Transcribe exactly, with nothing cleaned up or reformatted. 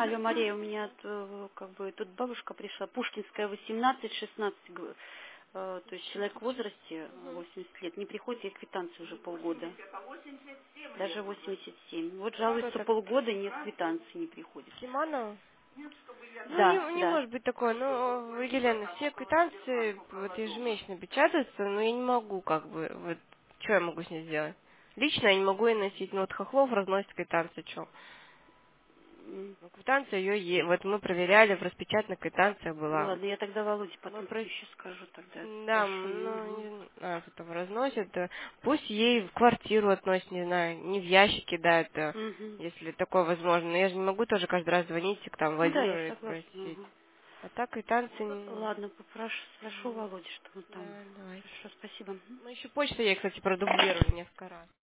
Алло, Мария, у меня э, как бы тут бабушка пришла, Пушкинская, восемнадцать шестнадцать, г- э, то есть человек в возрасте восемьдесят лет, не приходит ей квитанции уже полгода, даже восемьдесят семь. Вот Кто жалуется так? полгода, нет квитанции, не приходит. Симонова? Ну, Да, не, не да. может быть такое. Ну, Елена, все квитанции вот ежемесячно печатаются, но я не могу, как бы, вот, что я могу с ней сделать? Лично я не могу ей носить, но вот Хохлов разносит квитанции, что? М. Ну, квитанция ее, вот мы проверяли, в распечатанной квитанция Ну была. ладно, я тогда Володе Мы потом про... еще скажу тогда, Да, спрошу ну, ее. не знаю, кто там разносит. э, Пусть ей в квартиру относят, не знаю, не в ящики, да, это, Угу. Угу. если такое возможно. Но я же не могу тоже каждый раз звонить к там Ну да, я Владимиру и согласна. просить. Угу. А так квитанции... не- Ладно, попрошу, спрошу Мгм. Володе, что он там. Да, давайте. Хорошо, спасибо. Мгм. Ну, еще почту я, кстати, продублировали несколько раз.